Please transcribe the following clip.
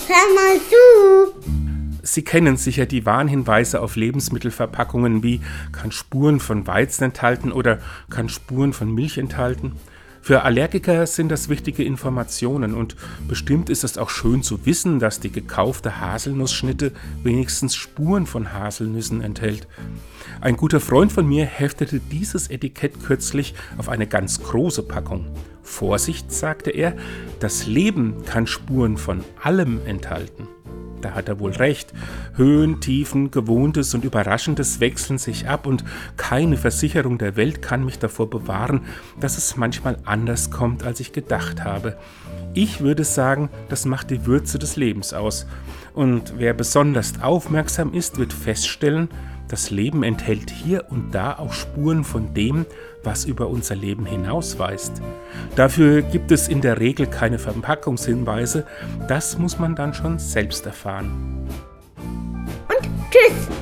hör mal zu. Sie kennen sicher die Warnhinweise auf Lebensmittelverpackungen wie kann Spuren von Weizen enthalten oder kann Spuren von Milch enthalten. Für Allergiker sind das wichtige Informationen und bestimmt ist es auch schön zu wissen, dass die gekaufte Haselnussschnitte wenigstens Spuren von Haselnüssen enthält. Ein guter Freund von mir heftete dieses Etikett kürzlich auf eine ganz große Packung. Vorsicht, sagte er, das Leben kann Spuren von allem enthalten. Da hat er wohl recht. Höhen, Tiefen, Gewohntes und Überraschendes wechseln sich ab und keine Versicherung der Welt kann mich davor bewahren, dass es manchmal anders kommt, als ich gedacht habe. Ich würde sagen, das macht die Würze des Lebens aus. Und wer besonders aufmerksam ist, wird feststellen, das Leben enthält hier und da auch Spuren von dem, was über unser Leben hinausweist. Dafür gibt es in der Regel keine Verpackungshinweise, das muss man dann schon selbst erfahren. Und tschüss!